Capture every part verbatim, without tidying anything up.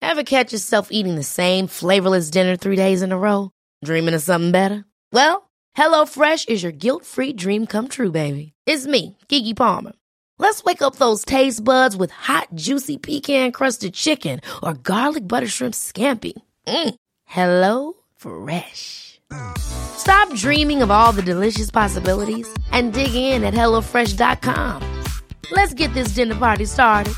Ever catch yourself eating the same flavorless dinner three days in a row? Dreaming of something better? Well, HelloFresh is your guilt-free dream come true, baby. It's me, Keke Palmer. Let's wake up those taste buds with hot, juicy pecan-crusted chicken or garlic butter shrimp scampi. Mm. Hello Fresh. Stop dreaming of all the delicious possibilities and dig in at hello fresh dot com. Let's get this dinner party started.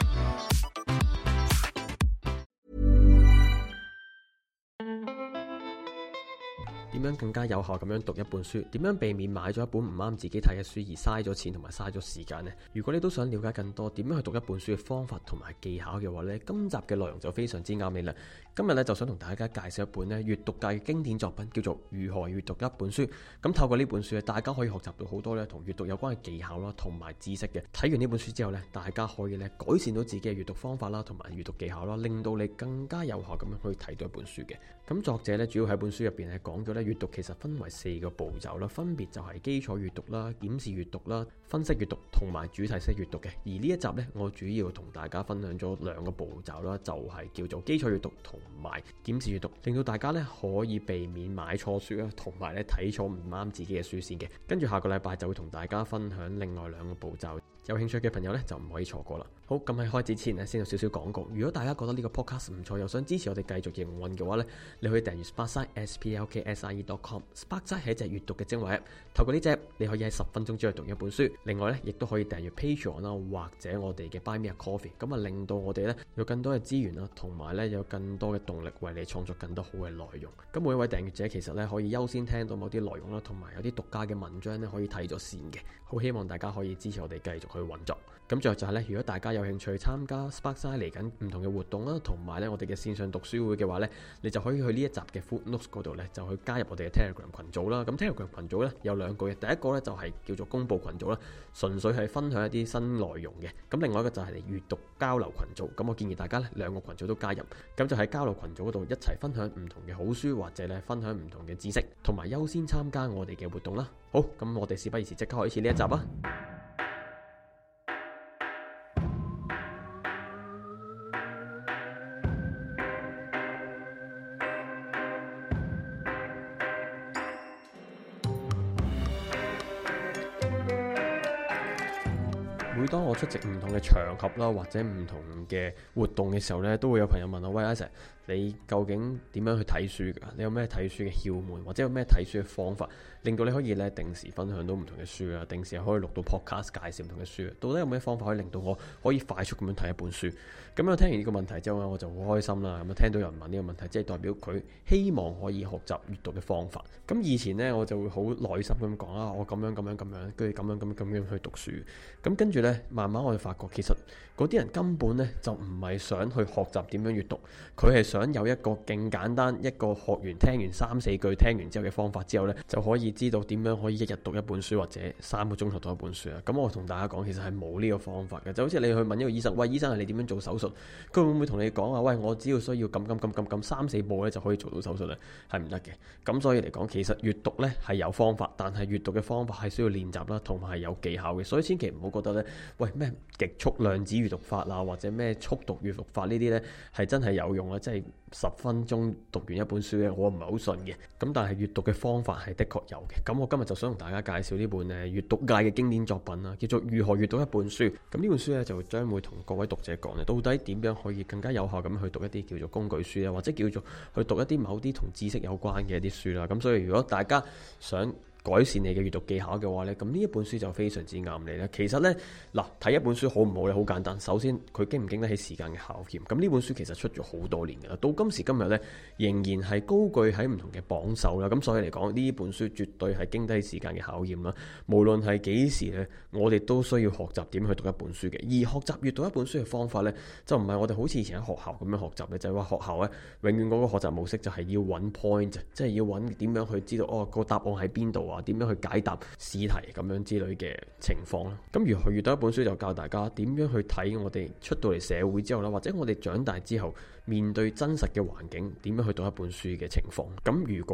點樣更加有效咁樣讀一本書？點樣避免買咗一本唔啱自己睇嘅書而嘥咗錢同埋嘥咗時間呢？如果你都想了解更多點樣去讀一本書嘅方法同埋技巧嘅話呢，今集嘅內容就非常之啱你啦。今日咧就想同大家介紹一本咧閱讀界嘅經典作品，叫做《如何閱讀一本書》。咁透過呢本書咧，大家可以學習到好多咧同閱讀有關嘅技巧啦，同埋知識嘅。睇完呢本書之後咧，大家可以咧改善到自己嘅閱讀方法啦，同埋閱讀技巧啦，令到你更加有效咁樣去睇到一本書嘅。咁作者咧主要喺本書入邊係講咗咧閱讀其實分為四個步驟啦，分別就係基礎閱讀啦、檢視閱讀啦、分析閱讀同埋主題式閱讀嘅。而呢一集咧，我主要同大家分享咗兩個步驟啦，就係叫做基礎閱讀同埋檢視閱讀，令到大家咧可以避免買錯書啦，同埋咧睇錯唔啱自己嘅書先嘅。跟住下個禮拜就會同大家分享另外兩個步驟，有興趣嘅朋友咧就唔可以錯過啦。好，咁喺開始之前咧，先有少少廣告。如果大家覺得呢個 podcast 唔錯，又想支持我哋繼續營運嘅話咧，你可以訂閱 Sparkside S P L K S I E dot com。Sparkside 係一隻閱讀嘅精華 app， 透過呢隻你可以喺十分鐘之內讀一本書。另外咧，亦都可以訂閱 Patreon 啦，或者我哋嘅 Buy Me a Coffee， 咁啊令到我哋咧有更多嘅資源啦，同埋咧有更多嘅動力為你創作更多好嘅內容。咁每一位訂閱者其實咧可以優先聽到某啲內容啦，同埋有啲獨家嘅文章咧可以睇咗先嘅。好希望大家可以支持我哋繼續去運作。咁最後就係咧，如果大家有興趣參加 Sparkside 嚟緊唔同嘅活動啦，同埋咧我哋嘅線上讀書會嘅話咧，你就可以去呢一集嘅 Footnotes 嗰度咧，就去加入我哋嘅 Telegram 群組啦。咁 Telegram 群組咧有兩個嘅，第一個咧就係叫做公佈群組啦，純粹係分享一啲新內容嘅。咁另外一個就係閱讀交流群組。咁我建議大家咧兩個群組都加入，咁就喺交流群組嗰度一齊分享唔同嘅好書，或者咧分享唔同嘅知識，同埋優先參加我哋嘅活動啦。好，咁我哋事不宜遲，即刻開始呢一集啊！每當我出席唔同嘅場合啦，或者唔同嘅活動嘅時候呢，都會有朋友問我：喂，阿 Sir，你究竟點樣去睇書㗎？你有咩睇書嘅竅門，或者有咩睇書嘅方法，令到你可以咧定時分享到唔同嘅書啊，定時可以錄到 podcast 介紹唔同嘅書啊？到底有咩方法可以令到我可以快速咁樣睇一本書？咁樣聽完呢個問題之後咧，我就好開心啦。咁啊，聽到有人問呢個問題，即係代表佢希望可以學習閱讀嘅方法。咁以前呢，我就會好耐心咁講啊，我咁樣咁樣咁樣，跟住咁樣咁樣咁樣去讀書。咁跟住呢，慢慢我就發覺，其實嗰啲人根本呢就唔係想去學習點樣閱讀，佢係想有一個勁簡單，一個學完聽完三四句聽完之後嘅方法之後呢，就可以知道點樣可以一日讀一本書或者三個鐘頭讀一本書啊。咁我同大家講，其實係冇呢個方法嘅。就好似你去問一個醫生，喂，醫生係你點樣做手術？佢會唔會同你講啊？喂，我只要需要咁咁咁咁咁三四步咧就可以做到手術咧？係唔得嘅。咁所以嚟講，其實閱讀咧係有方法，但係閱讀嘅方法係需要練習啦，同埋係有技巧嘅。所以千祈唔好覺得咧，喂，咩極速量子閱讀法啊，或者咩速讀閱讀法呢啲咧係真係有用啊！即係十分鐘讀完一本書咧，我唔係好信嘅。咁但係閱讀嘅方法係的確有嘅。咁我今日就想同大家介紹呢本誒閱讀界嘅經典作品啦，叫做《如何閱讀一本書》。咁呢本書咧就將會同各位讀者講咧，到底點樣可以更加有效咁去讀一啲叫做工具書啊，或者叫做去讀一啲某啲同知識有關嘅一啲書啦。咁所以如果大家想改善你嘅閱讀技巧嘅話呢，咁呢一本書就非常之啱你啦。其實呢，嗱，睇一本書好唔好呢？好簡單。首先佢經唔經得起時間嘅考驗。咁呢本書其實出咗好多年噶啦，到今時今日呢，仍然係高踞喺唔同嘅榜首啦。咁所以嚟講，呢本書絕對係經得起時間嘅考驗啦。無論係幾時呢，我哋都需要學習點去讀一本書嘅。而學習閱讀一本書嘅方法呢，就唔係我哋好似以前喺學校咁樣學習嘅，就係話學校呢，永遠嗰個學習模式就係要揾 point，即係要揾點樣去知道哦個答案喺邊度啊。點樣去解答試題咁樣之類嘅情況啦？咁如何閱讀一本書就教大家點樣去睇我哋出到嚟社會之後啦，或者我哋長大之後面對真實嘅環境，點樣去讀一本書嘅情況。咁如果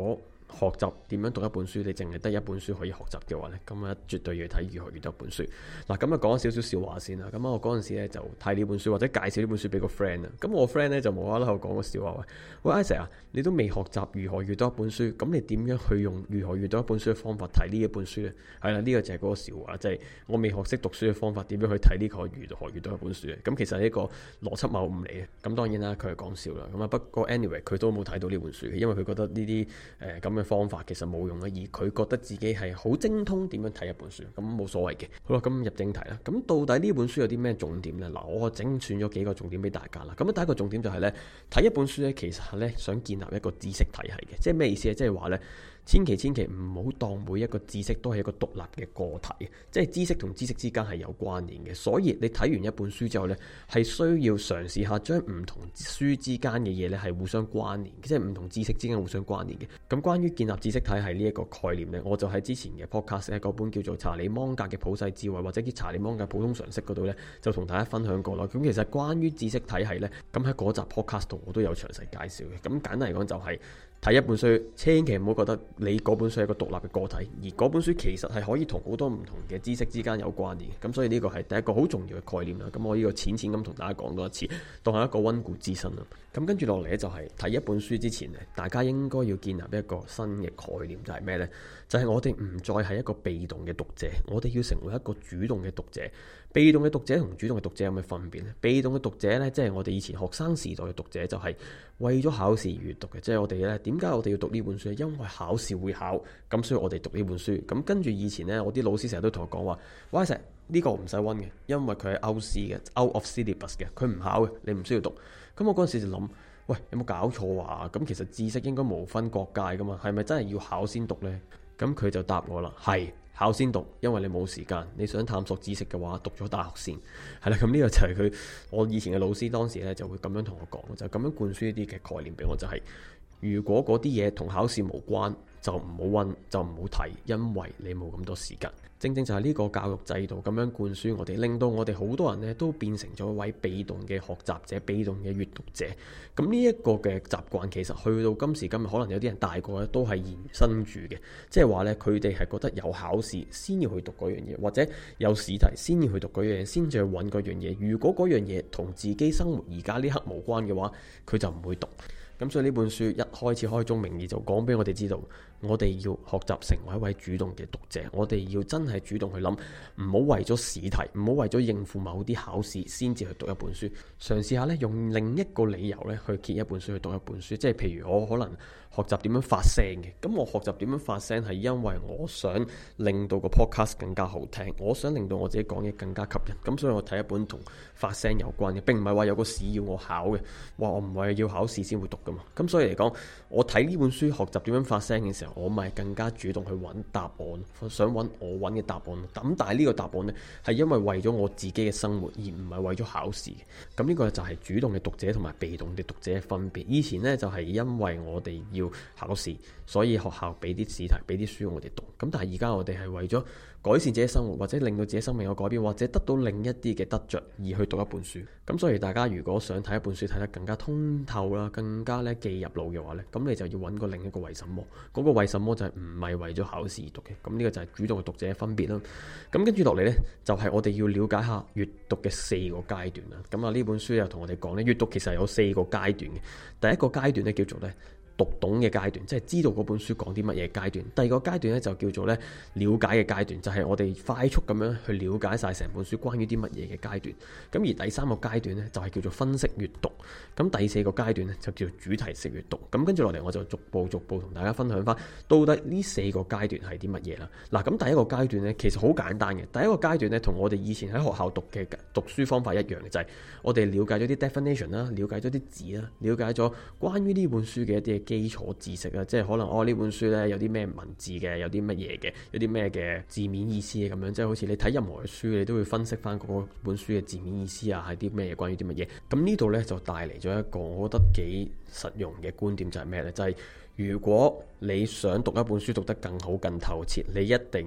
學習點樣讀一本書，你淨係得一本書可以學習嘅話呢，咁啊絕對要睇如何閱讀一本書。嗱，咁啊講少少笑話先啦。咁我嗰陣時咧就睇呢本書或者介紹呢本書俾個 friend 啊。咁我 friend 咧就無啦啦講個笑話，喂 Isaac 啊，你都未學習如何閱讀一本書，咁你點樣去用如何閱讀一本書嘅方法睇呢一本書呢？係啦，呢個就係嗰個笑話，即係我未學識讀書嘅方法，點樣去睇呢個如何閱讀一本書咧？咁其實係一個邏輯謬誤嚟嘅。咁當然啦，佢係講笑啦。咁啊不過 anyway 佢都冇睇到呢本書嘅，因為佢覺得呢啲誒咁嘅方法其實冇用啊，而佢覺得自己係好精通點樣睇一本書，咁冇所謂嘅。好啦，咁入正題啦。咁到底呢本書有啲咩重點呢？嗱，我整選咗幾個重點俾大家啦。咁第一個重點就係呢：睇一本書呢，其實係呢想建立一個知識體系嘅，即係咩意思啊？即係話呢，千祈千祈唔好當每一個知識都係一個獨立嘅個體，即係知識同知識之間係有關聯嘅。所以你睇完一本書之後呢，係需要嘗試下將唔同書之間嘅嘢呢係互相關聯，即係唔同知識之間互相關聯嘅。咁關於建立知識體系呢一個概念呢，我就喺之前嘅 podcast 咧嗰本叫做查理芒格嘅普世智慧或者叫查理芒格普通常識嗰度呢，就同大家分享過啦。咁其實關於知識體系呢，咁喺嗰集 podcast 度我都有詳細介紹嘅。咁簡單嚟講就係、是。睇一本書，千祈唔好覺得你嗰本書係一個獨立嘅個體，而嗰本書其實係可以同好多唔同嘅知識之間有關聯。咁所以呢個係第一個好重要嘅概念啦。咁我呢個淺淺咁同大家講多一次，當係一個溫故知新啦。咁跟住落嚟咧就係、是、睇一本書之前咧，大家應該要建立一個新嘅概念，就係咩呢？就係、是、我哋唔再係一個被動嘅讀者，我哋要成為一個主動嘅讀者。被動嘅讀者同主動嘅讀者有咩分別呢？被動嘅讀者呢，即係我哋以前學生時代嘅讀者，就係為咗考試而閱讀嘅。即係我哋呢，點解我哋要讀呢本書？因為考試會考，咁所以我哋讀呢本書。咁跟住以前呢，我啲老師成日都同我講話，喂，石呢個唔使溫嘅，因為佢係 out 試嘅 ，out of syllabus 嘅，佢唔考嘅，你唔需要讀。咁我嗰陣時就諗，喂，有冇搞錯啊？咁其實知識應該無分國界噶嘛，係咪真係要考先讀呢？咁佢就答我啦，係。考先讀，因為你冇時間。你想探索知識嘅話，讀咗大學先係啦。咁呢個就係佢我以前嘅老師當時咧就會咁樣同我講，就咁樣灌輸一啲嘅概念俾我，就係、是、如果嗰啲嘢同考試無關，就唔好溫，就唔好睇，因為你冇咁多時間。正正就係呢個教育制度咁樣灌輸我哋，令到我哋好多人呢都變成咗一位被動嘅學習者、被動嘅閱讀者。咁呢一個嘅習慣其實去到今時今日，可能有啲人大個咧都係延伸住嘅，即係話呢，佢哋係覺得有考試先要去讀嗰樣嘢，或者有試題先要去讀嗰樣嘢，先至去揾嗰樣嘢。如果嗰樣嘢同自己生活而家呢刻無關嘅話，佢就唔會讀。咁所以呢本書一開始開宗明義就講俾我哋知道，我哋要學習成為一位主動嘅讀者，我哋要真係主動去諗，唔好為咗試題，唔好為咗應付某啲考試先至去讀一本書，嘗試下咧用另一個理由咧去揭一本書，去讀一本書。即係譬如我可能學習點樣發聲嘅，咁我學習點樣發聲係因為我想令到個 podcast 更加好聽，我想令到我自己講嘢更加吸引，咁所以我睇一本同發聲有關嘅，並唔係話有個試要我考嘅，話我唔係要考試先會讀噶嘛。咁所以嚟講，我睇呢本書學習點樣發聲嘅時候，我咪更加主動去揾答案，想揾我揾嘅答案。咁但係呢個答案呢，係因為為咗我自己嘅生活，而唔係為咗考試。咁呢個就係主動嘅讀者同埋被動嘅讀者嘅分別。以前呢，就係因為我哋要考試，所以學校俾啲試題，俾啲書我哋讀。咁但係而家我哋係為咗改善自己生活，或者令到自己生命有改變，或者得到另一啲嘅得着而去讀一本書。咁所以大家如果想睇一本書睇得更加通透啦，更加咧記入腦嘅話咧，咁你就要揾個另一個為什麼。嗰個為什麼就係唔係為咗考試而讀嘅。咁呢個就係主動嘅讀者嘅分別啦。咁跟住落嚟呢，就係我哋要了解下閱讀嘅四個階段啦。咁啊呢本書又同我哋講呢，閱讀其實有四個階段嘅。第一個階段呢，叫做呢讀懂嘅階段，即係知道嗰本書講啲乜嘢階段。第二個階段咧就叫做咧了解嘅階段，就係我哋快速咁樣去了解晒成本書關於啲乜嘢嘅階段。咁而第三個階段咧就係叫做分析閱讀。咁第四個階段咧就叫做主題式閱讀。咁跟住落嚟我就逐步逐步同大家分享翻，到底呢四個階段係啲乜嘢啦。嗱，咁第一個階段咧其實好簡單嘅。第一個階段咧同我哋以前喺學校讀嘅讀書方法一樣嘅，就係我哋了解咗啲 definition 啦，了解咗啲字啦，了解咗關於呢本書嘅一啲基礎知識啊，即係可能哦呢本書咧有啲咩文字嘅，有啲乜嘢嘅，有啲咩嘅字面意思嘅咁樣，即係好似你睇任何嘅書，你都會分析翻嗰本書嘅字面意思啊，係啲咩嘢，關於啲乜嘢。咁呢度咧就帶嚟咗一個我覺得幾實用嘅觀點，就係咩咧？就係如果你想讀一本書讀得更好、更透徹，你一定要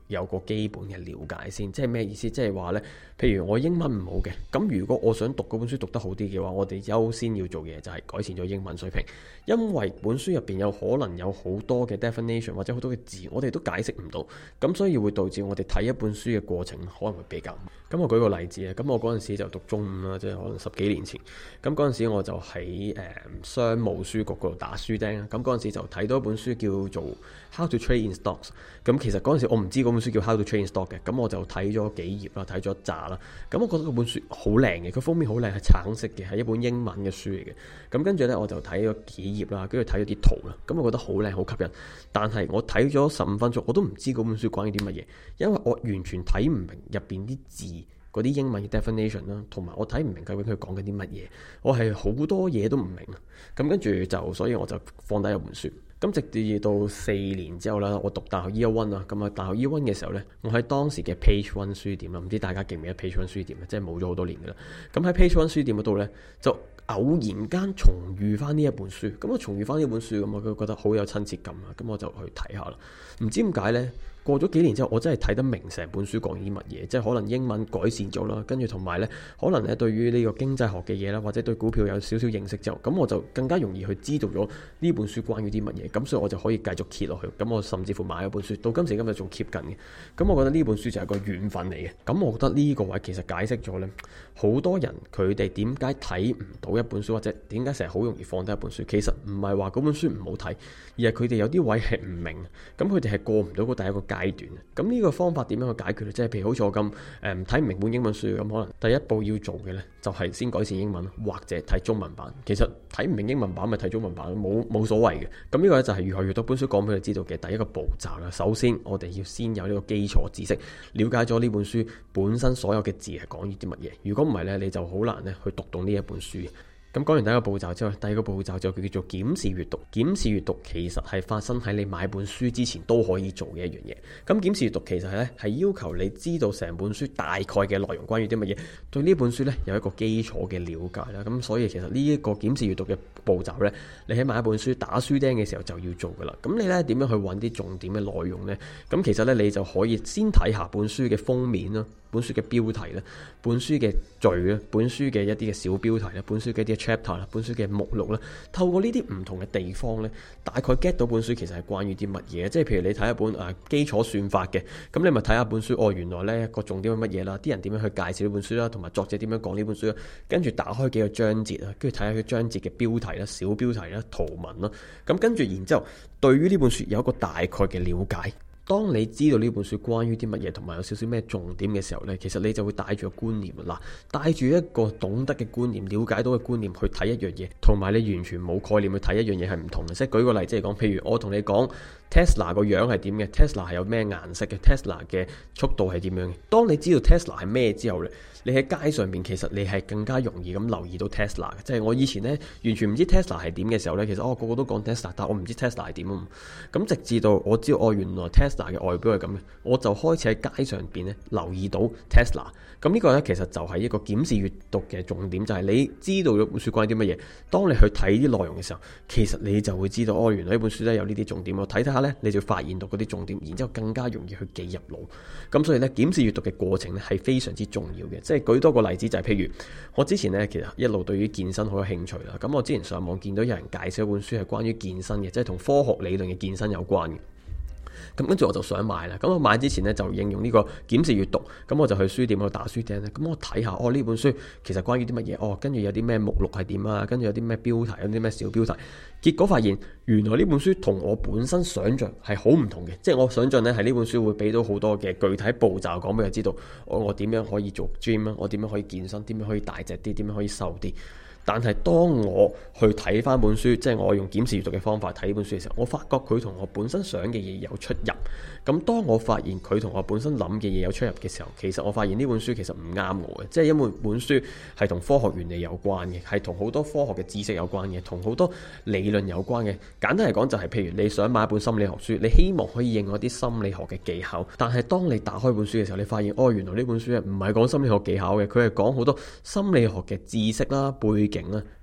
有個基本嘅了解先。即係咩意思？即係話呢，譬如我英文唔好嘅，咁如果我想讀嗰本書讀得好啲嘅話，我哋優先要做嘅嘢就係改善咗英文水平，因為本書入邊有可能有好多嘅 definition 或者好多嘅字，我哋都解釋唔到，咁所以會導致我哋睇一本書嘅過程可能會比較。咁我舉個例子啊，咁我嗰陣時就讀中五啦，即係可能十幾年前。咁嗰陣時我就喺誒、呃、商務書局嗰度打書釘啊。咁嗰陣時就睇到一本書叫做 How to Trade in Stocks。咁其實嗰陣時我唔知嗰本書叫 How to Trade in Stock 嘅，咁我就睇咗幾頁啦，睇咗一紮啦。咁我覺得嗰本書好靚嘅，佢封面好靚，係橙色嘅，係一本英文嘅書嚟嘅。咁跟住呢，我就睇咗幾頁啦，跟住睇咗啲圖啦。咁我覺得好靚，好吸引。但係我睇咗十五分鐘，我都唔知嗰本書關於啲乜嘢，因為我完全睇唔明入邊啲字。嗰啲英文嘅 definition 啦，同埋我睇唔明究竟佢講緊啲乜嘢，我係好多嘢都唔明啊。咁跟住就，所以我就放低咗本書。咁直至到四年之後啦，我讀大學 year one 啊，咁啊大學 year one 嘅時候呢，我喺當時嘅 Page One 書店啦，唔知大家記唔記得 Page One 書店啊？即係冇咗好多年噶啦。咁喺 Page One 書店嗰度呢，就偶然間重遇翻呢一本書。咁我重遇翻呢本書，咁我就覺得好有親切感啊。咁我就去睇下啦。唔知點解呢？過咗幾年之後，我真係睇得明成本書講啲乜嘢，即係可能英文改善咗啦，跟住同埋呢，可能咧對於呢個經濟學嘅嘢啦，或者對股票有少少認識之後，咁我就更加容易去知道咗呢本書關於啲乜嘢，咁所以我就可以繼續揭落去。咁我甚至乎買咗本書，到今時今日仲 keep 緊嘅。咁我覺得呢本書就係個緣分嚟嘅。咁我覺得呢個位其實解釋咗呢，好多人佢哋點解睇唔到一本書，或者點解成日好容易放低一本書，其實唔係話嗰本書唔好睇，而係佢哋有啲位係唔明，咁佢哋係過唔到嗰第一個階段。咁呢個方法點樣去解決呢？即係譬如好似我咁誒睇唔明本英文書咁，可能第一步要做嘅呢，就係先改善英文，或者睇中文版。其實睇唔明英文版咪睇中文版，冇冇所謂嘅。咁呢個呢，就係如何閱讀本書講俾你知道嘅第一個步驟啦。首先我哋要先有呢個基礎知識，了解咗呢本書本身所有嘅字係講於啲乜嘢。如果唔係呢，你就好難呢去讀懂呢一本書。咁講完第一個步驟之後，第二個步驟就叫做檢視閱讀。檢視閱讀其實係發生喺你買本書之前都可以做嘅一樣嘢。咁檢視閱讀其實咧係要求你知道成本書大概嘅內容關於啲乜嘢，對呢本書咧有一個基礎嘅了解啦。咁所以其實呢一個檢視閱讀嘅步驟咧，你喺買一本書打書釘嘅時候就要做噶啦。咁你咧點樣去揾啲重點嘅內容呢？咁其實咧你就可以先睇下本書嘅封面啦，本書嘅標題啦，本書嘅序啦，本書嘅一啲嘅小標題啦，本書嘅一啲 chapter 啦，本書嘅目錄啦，透過呢啲唔同嘅地方咧，大概 get 到本書其實係關於啲乜嘢。即係譬如你睇一本誒、啊、基礎算法嘅，咁你咪睇下本書哦，原來咧個重點係乜嘢啦，啲人點樣去介紹呢本書啦，同埋作者點樣講呢本書啦，跟住打開幾個章節啊，跟住睇下佢章節嘅標題啦、小標題啦、圖文啦，咁跟住然之後對於呢本書有一個大概嘅了解。當你知道呢本書關於啲乜嘢，同埋有少少咩重點嘅時候呢，其實你就會帶住個觀念啦，帶住一個懂得嘅觀念、了解到嘅觀念去睇一樣嘢，同埋你完全冇概念去睇一樣嘢係唔同嘅。即係舉個例子嚟講，譬如我同你講 Tesla 個樣係點嘅 ，Tesla 係有咩顏色嘅 ，Tesla 嘅速度係點樣嘅。當你知道 Tesla 係咩之後呢，你喺街上面其實你係更加容易咁留意到 Tesla 嘅。即係我以前呢，完全唔知 Tesla 係點嘅時候呢，其實哦個個都講 Tesla， 但我唔知 Tesla 係點啊。咁直至到我知道哦原來 Tesla 嘅外表係咁嘅，我就開始喺街上邊咧留意到 Tesla。咁呢個呢，其實就係一個檢視閱讀嘅重點，就係、是、你知道咗本書關於啲乜嘢，當你去睇啲內容嘅時候，其實你就會知道哦原來呢本書咧有呢啲重點，我睇睇下呢，你就發現到嗰啲重點，然之後更加容易去記入腦。咁所以呢，檢視閱讀嘅過程咧係非常之重要嘅。即係舉多個例子，就係、是、譬如我之前呢，其實一路對於健身好有興趣啦。咁我之前上網見到有人介紹一本書係關於健身嘅，即係同科學理論嘅健身有關嘅。咁跟住我就想買啦，咁我買之前呢，就應用呢個檢視閱讀，咁我就去書店嗰度打書釘咧，咁我睇下哦呢本書其實關於啲乜嘢，哦跟住有啲咩目錄係點啊，跟住有啲咩標題，有啲咩小標題，結果發現原來呢本書同我本身想象係好唔同嘅，即係我想象呢係呢本書會俾到好多嘅具體步驟講俾佢知道，我我點樣可以做 gym 啊，我點樣可以健身，點樣可以大隻啲，點樣可以瘦啲。但係當我去睇翻本書，即係我用檢視閱讀嘅方法睇呢本書嘅時候，我發覺佢同我本身想嘅嘢有出入。咁當我發現佢同我本身諗嘅嘢有出入嘅時候，其實我發現呢本書其實唔啱我嘅，即係因為本書係同科學原理有關嘅，係同好多科學嘅知識有關嘅，同好多理論有關嘅。簡單嚟講就係，譬如你想買一本心理學書，你希望可以應用一啲心理學嘅技巧，但係當你打開本書嘅時候，你發現哦原來呢本書唔係講心理學技巧嘅，佢係講好多心理學嘅知識啦、背景啦。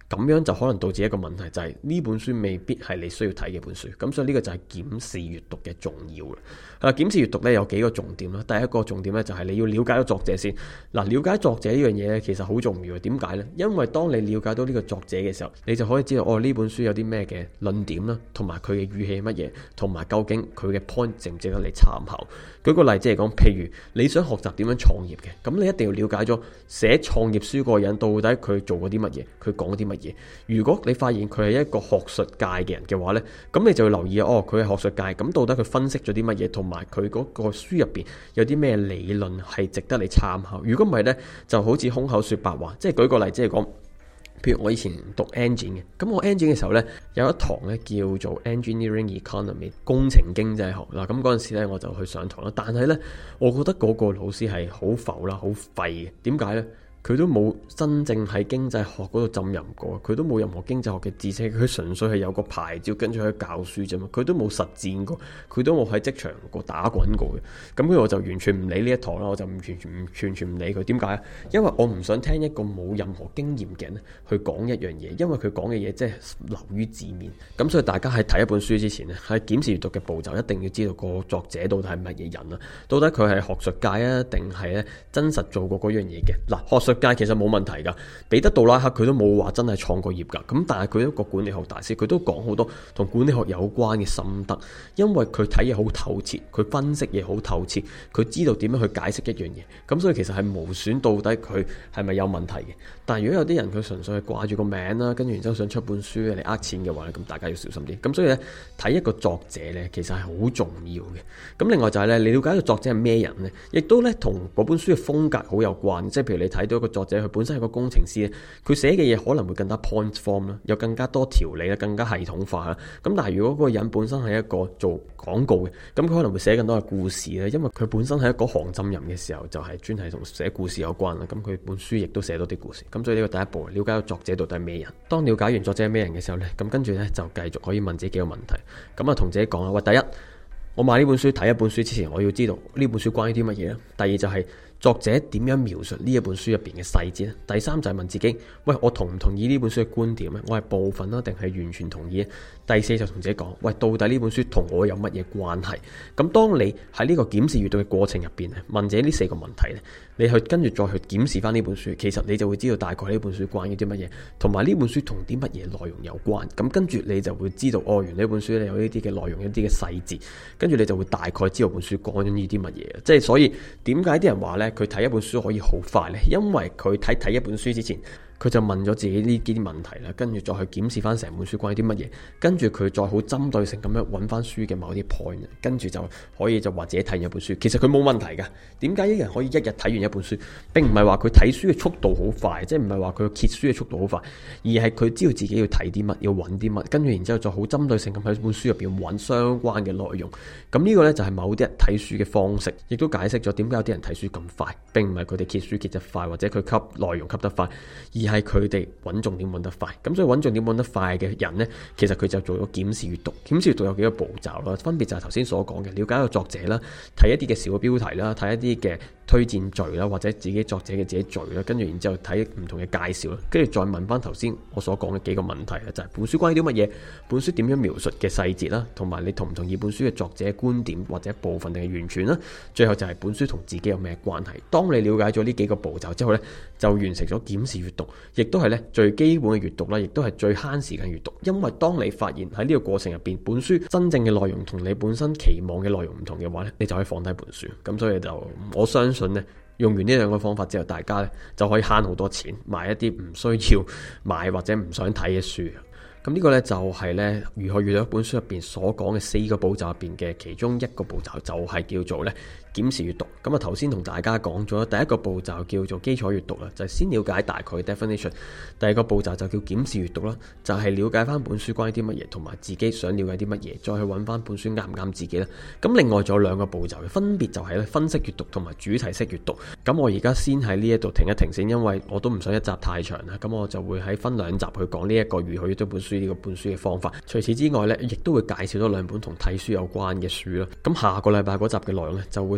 咁樣就可能導致一個問題，就係呢本書未必係你需要睇嘅本書。咁所以呢個就係檢視閱讀嘅重要啦。啊，檢視閱讀呢有幾個重點啦。第一個重點呢，就係你要了解咗作者先。嗱，了解作者呢樣嘢呢，其實好重要嘅。點解呢？因為當你了解到呢個作者嘅時候，你就可以知道哦，呢本書有啲咩嘅論點啦，同埋佢嘅語氣乜嘢，同埋究竟佢嘅 point 值唔值得你參考。舉個例子嚟講，譬如你想學習點樣創業嘅，咁你一定要了解咗寫創業書嗰個人到底佢做過啲乜嘢，佢講啲乜嘢。如果你發現佢係一個學術界嘅人嘅話呢，咁你就要留意哦，佢係學術界，咁到底佢分析咗啲乜嘢，同埋佢嗰個書入邊有啲咩理論係值得你參考。如果唔係呢，就好似空口說白話。即係舉個例子嚟講，譬如我以前讀 engine 嘅，咁我 engine 嘅時候呢，有一堂呢叫做 engineering economy 工程經濟學啦。咁嗰陣時呢我就去上堂啦，但係呢，我覺得嗰個老師係好浮啦，好廢嘅。點解呢？佢都冇真正喺經濟學嗰度浸淫過，佢都冇任何經濟學嘅知識，佢純粹係有個牌照跟住去教書啫嘛，佢都冇實踐過，佢都冇喺職場過打滾過嘅。咁所以我就完全唔理呢一堂啦，我就唔完全唔完全唔理佢。點解啊？因為我唔想聽一個冇任何經驗嘅人去講一樣嘢，因為佢講嘅嘢即係流於字面。咁所以大家喺睇一本書之前咧，喺檢視閱讀嘅步驟一定要知道個作者到底係乜嘢人啊？到底佢係學術界啊，定係咧真實做過嗰樣嘢嘅？嗱，學術界其實冇問題噶，彼得杜拉克佢都冇話真係創過業噶，咁但係佢一個管理學大師，佢都講好多同管理學有關嘅心得，因為佢睇嘢好透徹，佢分析嘢好透徹，佢知道點樣去解釋一樣嘢，咁所以其實係無損到底佢係咪有問題嘅。但係如果有啲人佢純粹係掛住個名啦，跟住然之後想出本書嚟呃錢嘅話咧，咁大家要小心啲。咁所以咧，睇一個作者咧，其實係好重要嘅。咁另外就係咧，你了解個作者係咩人咧，亦都咧同嗰本書嘅風格好有關。即係譬如你睇到一個作者，佢本身係個工程師咧，佢寫嘅嘢可能會更加 point form 啦，有更加多條理啦，更加系統化啦。咁但係如果嗰個人本身係一個做廣告嘅，咁佢可能會寫更多嘅故事咧，因為佢本身係一個行浸人嘅時候，就係專係同寫故事有關啦。咁佢本書亦都寫多啲故事。咁所以呢個第一步，了解個作者到底係咩人。當了解完作者係咩人嘅時候呢，咁跟住呢，就繼續可以問自己幾個問題。咁啊同自己講啦，喂，第一，我買呢本書睇一本書之前，我要知道呢本書關於啲乜嘢咧。第二就係、是、作者點樣描述呢一本書入邊嘅細節咧。第三就係問自己，喂，我同唔同意呢本書嘅觀點咧？我係部分啦，定係完全同意咧？第四就同自己講，喂，到底呢本書同我有乜嘢關係？咁當你喺呢個檢視閱讀嘅過程入邊咧，問自己呢四個問題咧，你去跟住再去檢視翻呢本書，其實你就會知道大概呢本書關於啲乜嘢，同埋呢本書同啲乜嘢內容有關。咁跟住你就會知道，哦，原來呢本書咧有呢啲嘅內容，一啲嘅細節，跟住你就會大概知道本書講緊呢啲乜嘢。即係所以點解啲人話咧，佢睇一本書可以好快咧？因為佢睇睇一本書之前，佢就問咗自己呢啲問題啦，跟住再去檢視翻成本書關於啲乜嘢，跟住佢再好針對性咁樣揾翻書嘅某啲 point，跟住就可以就話自己睇完一本書。其實佢冇問題噶。點解一人可以一日睇完一本書，並唔係話佢睇書嘅速度好快，即係唔係話佢揭書嘅速度好快，而係佢知道自己要睇啲乜，要揾啲乜，跟住然之後就好針對性咁喺本書入邊揾相關嘅內容。咁呢個呢，就係某啲人睇書嘅方式，亦都解釋咗點解有啲人睇書咁快，並唔係佢哋揭書揭得快，或者佢吸內容吸得快，而係佢哋揾重點揾得快。咁所以揾重點揾得快嘅人呢，其實佢就做咗檢視閱讀。檢視閱讀有幾個步驟啦，分別就係頭先所講嘅，了解個作者啦，睇一啲嘅小嘅標題啦，睇一啲嘅推薦序啦，或者自己作者嘅自己序啦，跟住然之後睇唔同嘅介紹啦，跟住再問翻頭先我所講嘅幾個問題啦，就係本書關於啲乜嘢，本書點樣描述嘅細節啦，同埋你同唔同意本書嘅作者觀點或者部分定係完全啦，最後就係本書同自己有咩關係。當你了解咗呢幾個步驟之後呢，就完成咗檢視閱讀，亦都係咧最基本嘅閱讀啦，亦都係最慳時間閱讀。因為當你發現喺呢個過程入邊，本書真正嘅內容同你本身期望嘅內容唔同嘅話咧，你就可以放低本書。咁所以就我相信咧，用完呢兩個方法之後，大家咧就可以慳好多錢，買一啲唔需要買或者唔想睇嘅書。咁呢個呢，就係呢如何閱讀一本書入邊所講嘅四個步驟入邊嘅其中一個步驟，就係叫做呢檢視閱讀。咁啊頭先同大家講咗第一個步驟叫做基礎閱讀啦，就係先了解大概 definition。第二個步驟就叫檢視閱讀啦，就係了解翻本書關於啲乜嘢，同埋自己想了解啲乜嘢，再去揾翻本書啱唔啱自己啦。咁另外仲有兩個步驟嘅，分別就係咧分析閱讀同埋主題式閱讀。咁我而家先喺呢一度停一停先，因為我都唔想一集太長啦。咁我就會喺分兩集去講呢一個如何閱讀本書呢個本書嘅方法。除此之外呢，亦都會介紹多兩本同睇書有關嘅書啦。咁下個禮拜嗰集嘅內容呢，就會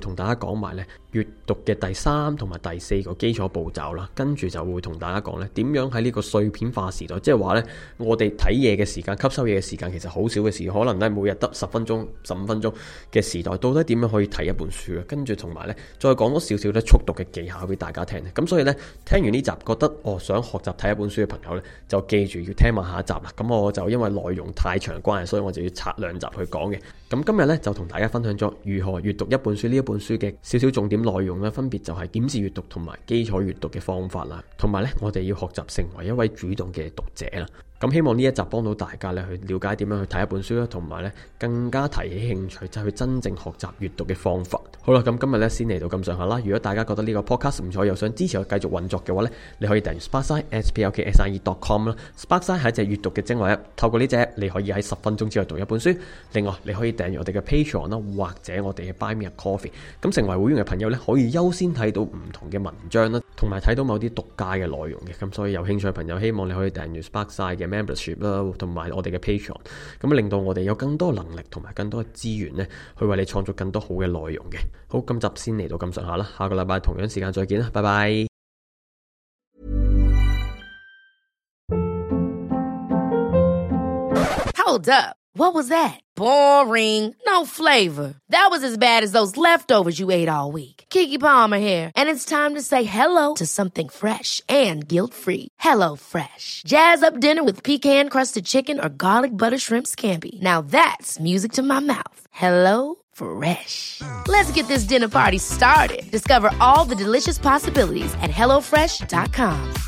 同大家講埋呢閱讀嘅第三同埋第四個基礎步驟啦，跟住就會同大家講呢點樣喺呢個碎片化時代，即係話呢我哋睇嘢嘅時間、吸收嘢嘅時間其實好少嘅時，可能呢每日得十分鐘、十五分鐘嘅時代，到底點樣可以睇一本書啊？跟住同埋呢再講多少少呢速讀嘅技巧俾大家聽。咁所以呢，聽完呢集覺得哦想學習睇一本書嘅朋友呢，就記住要聽埋下一集啦。咁我就因為內容太長關係，所以我就要拆兩集去講嘅。咁今日呢，就同大家分享咗如何閱讀一本書，呢一本書嘅少少重點內容呢，分別就係檢視閱讀同埋基礎閱讀嘅方法啦，同埋呢，我哋要學習成為一位主動嘅讀者啦。咁希望呢一集幫到大家咧，去了解點樣去睇一本書啦，同埋咧更加提起興趣，就係去真正學習閱讀嘅方法。好啦，咁今日咧先嚟到咁上下啦。如果大家覺得呢個 podcast 唔錯，又想支持我繼續運作嘅話咧，你可以訂閱 Sparkside s p l k s i e dot com 啦。Sparkside 係一隻閱讀嘅精華 app，透過呢隻 app 你可以喺十分鐘之內讀一本書。另外，你可以訂閱我哋嘅 Patreon 啦，或者我哋嘅 Buy Me a Coffee。咁成為會員嘅朋友咧，可以優先睇到唔同嘅文章啦，同埋睇到某啲獨家嘅內容嘅。咁所以有興趣嘅朋友，希望你可以訂閱 Sparkside 嘅 membership 啦。同埋我哋嘅 Patreon， 咁令到我哋有更多能力同埋更多嘅資源呢，去為你創造更多好嘅內容嘅。好，今集先嚟到咁上下啦，下個禮拜同樣時間再見啦，拜拜。 Hold up. What was that? Boring. No flavor. That was as bad as those leftovers you ate all week. Keke Palmer here, and it's time to say hello to something fresh and guilt-free. Hello Fresh. Jazz up dinner with pecan-crusted chicken or garlic butter shrimp scampi. Now that's music to my mouth. Hello Fresh. Let's get this dinner party started. Discover all the delicious possibilities at hello fresh dot com.